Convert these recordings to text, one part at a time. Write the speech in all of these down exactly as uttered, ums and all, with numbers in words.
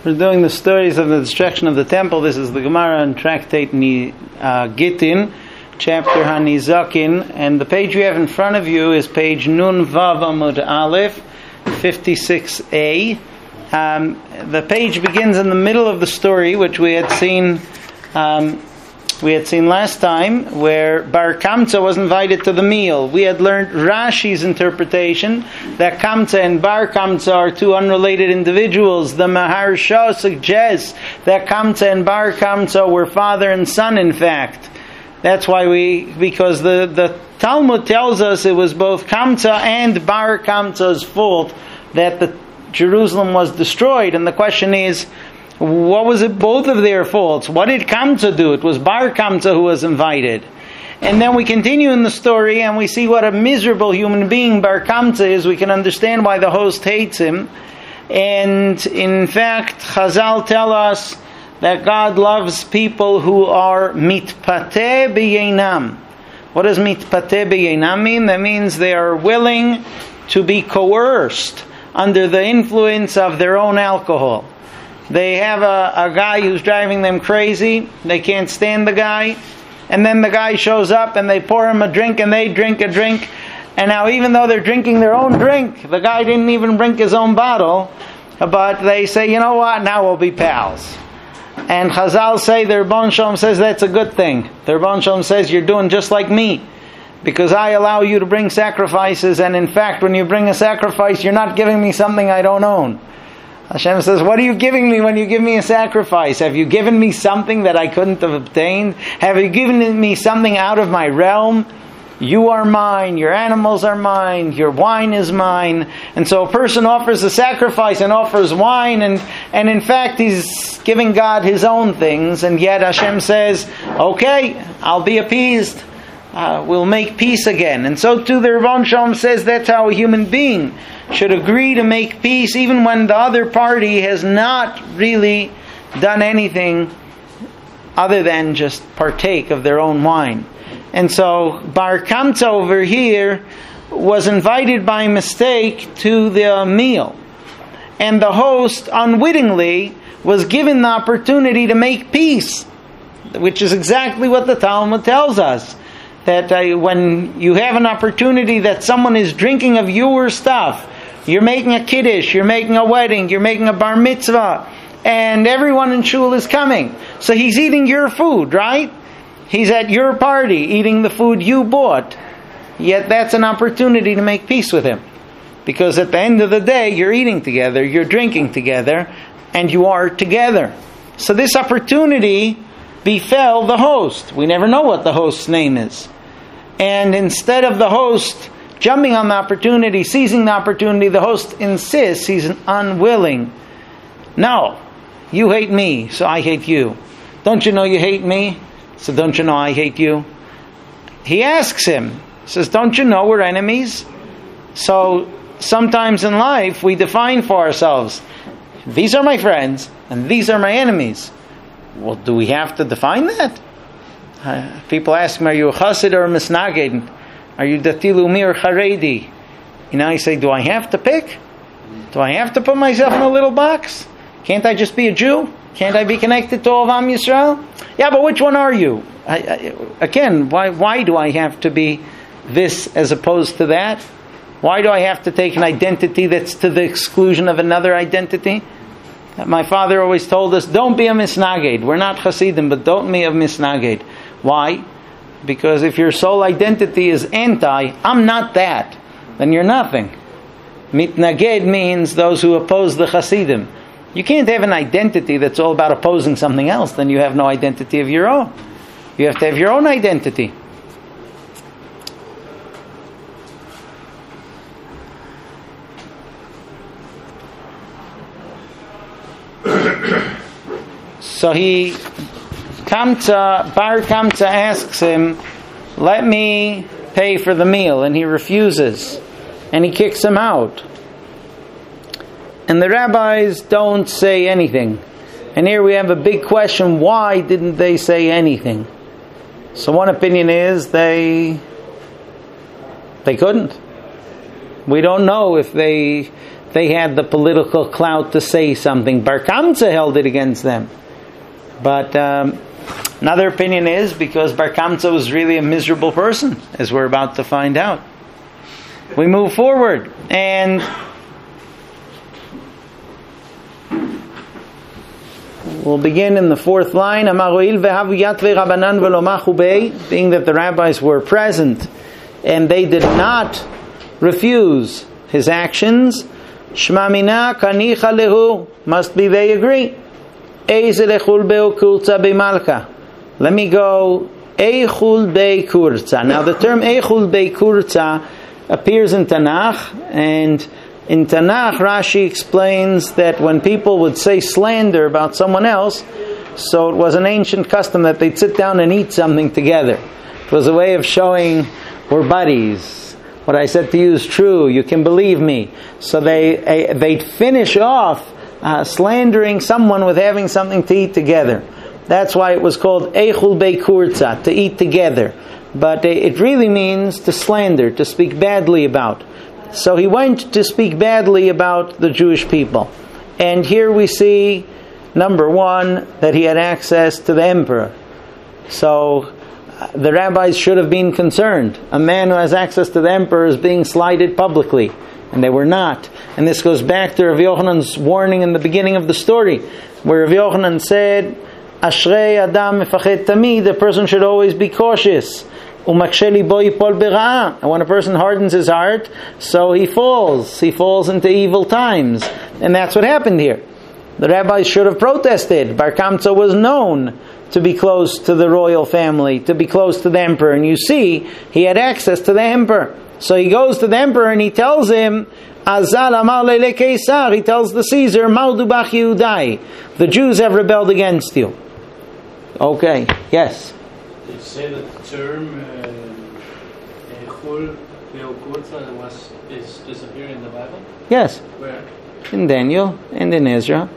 We're doing the stories of the destruction of the temple. This is the Gemara and Tractate Ni, uh, Gittin, chapter Hanizakin, and the page you have in front of you is page Nun Vav Amud Aleph, fifty-six A. Um, the page begins in the middle of the story, which we had seen um, we had seen last time, where Bar Kamsa was invited to the meal. We had learned Rashi's interpretation that Kamsa and Bar Kamsa are two unrelated individuals. The Maharsha suggests that Kamsa and Bar Kamsa were father and son, in fact. That's why we, because the, the Talmud tells us it was both Kamsa and Bar Kamsa's fault that the Jerusalem was destroyed. And the question is, what was it both of their faults? What did Kamsa do? It was Bar Kamsa who was invited. And then we continue in the story and we see what a miserable human being Bar Kamsa is. We can understand why the host hates him. And in fact, Chazal tell us that God loves people who are mitpateh b'yeinam. What does mitpateh b'yeinam mean? That means they are willing to be coerced under the influence of their own alcohol. They have a, a guy who's driving them crazy. They can't stand the guy. And then the guy shows up and they pour him a drink and they drink a drink. And now even though they're drinking their own drink, the guy didn't even drink his own bottle. But they say, you know what, now we'll be pals. And Chazal say, the Rebbeinu Shalom says that's a good thing. The Rebbeinu Shalom says you're doing just like me. Because I allow you to bring sacrifices, and in fact when you bring a sacrifice, you're not giving me something I don't own. Hashem says, what are you giving me when you give me a sacrifice? Have you given me something that I couldn't have obtained? Have you given me something out of my realm? You are mine, your animals are mine, your wine is mine. And so a person offers a sacrifice and offers wine, and, and in fact he's giving God his own things, and yet Hashem says, okay, I'll be appeased. Uh, we'll make peace again. And so too the Rebbeinu Shalom says that's how a human being should agree to make peace even when the other party has not really done anything other than just partake of their own wine. And so Bar Kamsa over here was invited by mistake to the meal. And the host unwittingly was given the opportunity to make peace, which is exactly what the Talmud tells us. That uh, when you have an opportunity that someone is drinking of your stuff, you're making a kiddush, you're making a wedding, you're making a bar mitzvah, and everyone in shul is coming. So he's eating your food, right? He's at your party eating the food you bought. Yet that's an opportunity to make peace with him. Because at the end of the day, you're eating together, you're drinking together, and you are together. So this opportunity befell the host. We never know what the host's name is. And instead of the host jumping on the opportunity, seizing the opportunity, the host insists, he's unwilling. No, you hate me, so I hate you. Don't you know you hate me? So don't you know I hate you? He asks him, says, don't you know we're enemies? So sometimes in life we define for ourselves, these are my friends and these are my enemies. Well, do we have to define that? Uh, people ask me, are you a chassid or a misnaged? Are you dati leumi or charedi? You know, I say, do I have to pick? Do I have to put myself in a little box? Can't I just be a Jew? Can't I be connected to all of Am Yisrael? Yeah, but which one are you? I, I, again, why why do I have to be this as opposed to that? Why do I have to take an identity that's to the exclusion of another identity? My father always told us, don't be a misnaged. We're not Hasidim, but don't be a misnaged. Why? Because if your sole identity is anti, I'm not that, then you're nothing. Mitnaged means those who oppose the Hasidim. You can't have an identity that's all about opposing something else, then you have no identity of your own. You have to have your own identity. So he, Kamsa, Bar Kamsa asks him, let me pay for the meal, and he refuses, and he kicks him out. And the rabbis don't say anything. And here we have a big question, why didn't they say anything? So one opinion is they they couldn't. We don't know if they they had the political clout to say something. Bar Kamsa held it against them. But um, another opinion is because Bar Kamsa was really a miserable person, as we're about to find out. We move forward, and we'll begin in the fourth line. Being that the rabbis were present and they did not refuse his actions, Shma mina kanicha lehu, must be they agree. Let me go Eichul Bei Kurza. Now the term Eichul Bei Kurza appears in Tanakh, and in Tanakh Rashi explains that when people would say slander about someone else, so it was an ancient custom that they'd sit down and eat something together. It was a way of showing we're buddies. What I said to you is true. You can believe me. So they they'd finish off uh, slandering someone with having something to eat together. That's why it was called Eichul Bei Kurza, to eat together. But it really means to slander, to speak badly about. So he went to speak badly about the Jewish people. And here we see, number one, that he had access to the emperor. So the rabbis should have been concerned. A man who has access to the emperor is being slighted publicly. And they were not. And this goes back to Rav Yochanan's warning in the beginning of the story, where Rav Yochanan said, Ashrei Adam mefached tamid, the person should always be cautious. Umaksheli bo yipol b'ra'ah. And when a person hardens his heart, so he falls. He falls into evil times. And that's what happened here. The rabbis should have protested. Bar Kamsa was known to be close to the royal family, to be close to the emperor. And you see, he had access to the emperor. So he goes to the emperor and he tells him, Azal amar le'le Kaisar, he tells the Caesar, Mardu bach Yehudai, the Jews have rebelled against you. Okay, yes. Did you say that the term Eichul Bei Kurza was is disappearing in the Bible? Yes. Where? In Daniel and in Ezra.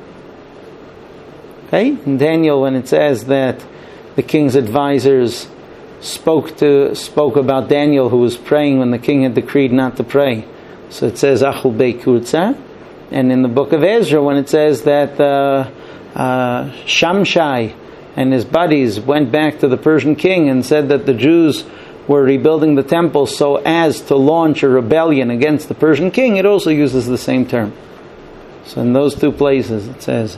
Okay, in Daniel when it says that the king's advisors spoke to spoke about Daniel, who was praying when the king had decreed not to pray. So it says Achul Bei Kurza. And in the book of Ezra when it says that uh, uh, Shamshai and his buddies went back to the Persian king and said that the Jews were rebuilding the temple so as to launch a rebellion against the Persian king, it also uses the same term. So in those two places it says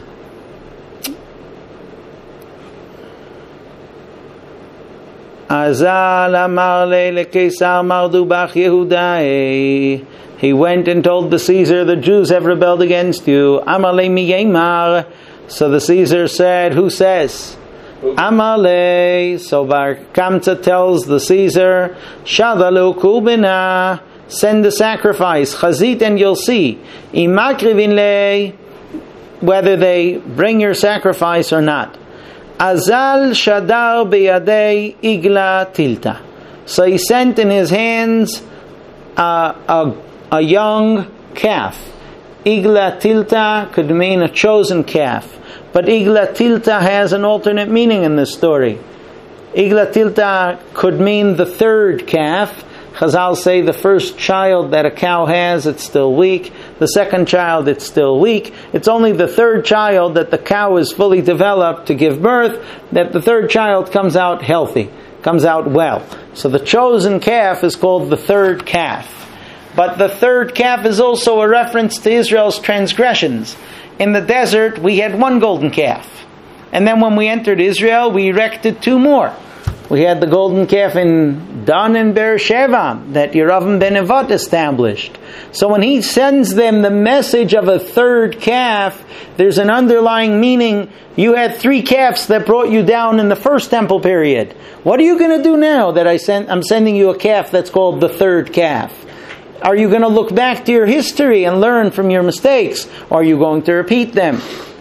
Azal amar le'le Kaisar mardu bach Yehudai. He went and told the Caesar, the Jews have rebelled against you. Amar le mi yemar. So the Caesar said, who says? Amar le. So Bar Kamsa tells the Caesar, Shadalu kubina, send the sacrifice, chazit, and you'll see. Imakrivin le, whether they bring your sacrifice or not. Azal shadar beyadei igla tilta. So he sent in his hands uh, a, a young calf. Igla tilta could mean a chosen calf. But Igla Tilta has an alternate meaning in this story. Igla Tilta could mean the third calf. Chazal say the first child that a cow has, it's still weak. The second child, it's still weak. It's only the third child that the cow is fully developed to give birth, that the third child comes out healthy, comes out well. So the chosen calf is called the third calf. But the third calf is also a reference to Israel's transgressions. In the desert, we had one golden calf. And then when we entered Israel, we erected two more. We had the golden calf in Dan and Beersheba that Yeravim ben Nevat established. So when he sends them the message of a third calf, there's an underlying meaning. You had three calves that brought you down in the first temple period. What are you going to do now that I send, I'm sending you a calf that's called the third calf? Are you going to look back to your history and learn from your mistakes? Or are you going to repeat them?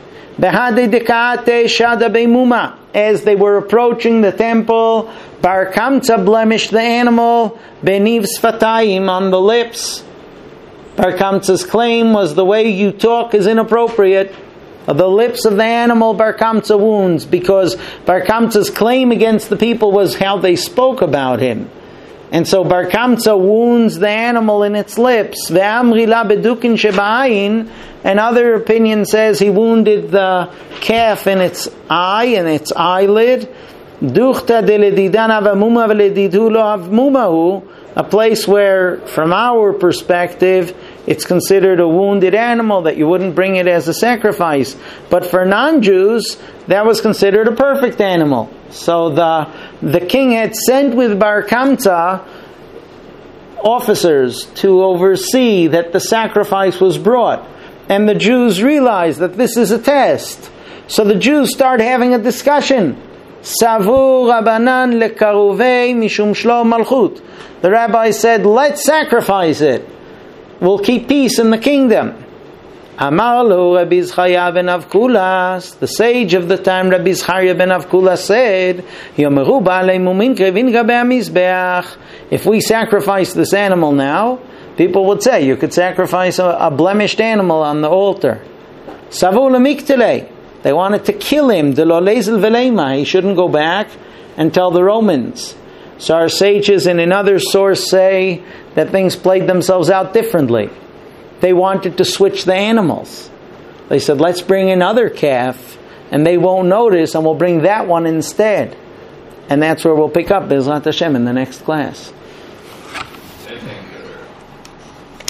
As they were approaching the temple, Bar Kamsa blemished the animal, beniv sfatayim, on the lips. Bar Kamsa's claim was the way you talk is inappropriate. The lips of the animal Bar Kamsa wounds, because Bar Kamsa's claim against the people was how they spoke about him. And so Bar Kamsa wounds the animal in its lips. Ve'amri la bedukin sheba'ayin. Another opinion says he wounded the calf in its eye, in its eyelid. Duchta de ledidan avamuma veledidu lo avmumahu. A place where, from our perspective, it's considered a wounded animal, that you wouldn't bring it as a sacrifice. But for non-Jews, that was considered a perfect animal. So the the king had sent with Bar Kamsa officers to oversee that the sacrifice was brought. And the Jews realized that this is a test. So the Jews start having a discussion. Savur Rabbanan lekaruvei mishum shlo malchut. The rabbi said, let's sacrifice it. We'll keep peace in the kingdom. Amar lo Rabbi Zchariah ben Avkulas, the sage of the time, Rabbi Zchariah ben Avkulas said, Yomeru ba'alei mumin krevin gabe hamizbeach. If we sacrifice this animal now, people would say, you could sacrifice a, a blemished animal on the altar. Savur lemiktelei. They wanted to kill him. De lo lezel veleima. He shouldn't go back and tell the Romans. So our sages in another source say that things played themselves out differently. They wanted to switch the animals. They said, let's bring another calf, and they won't notice, and we'll bring that one instead. And that's where we'll pick up Bezrat Hashem in the next class.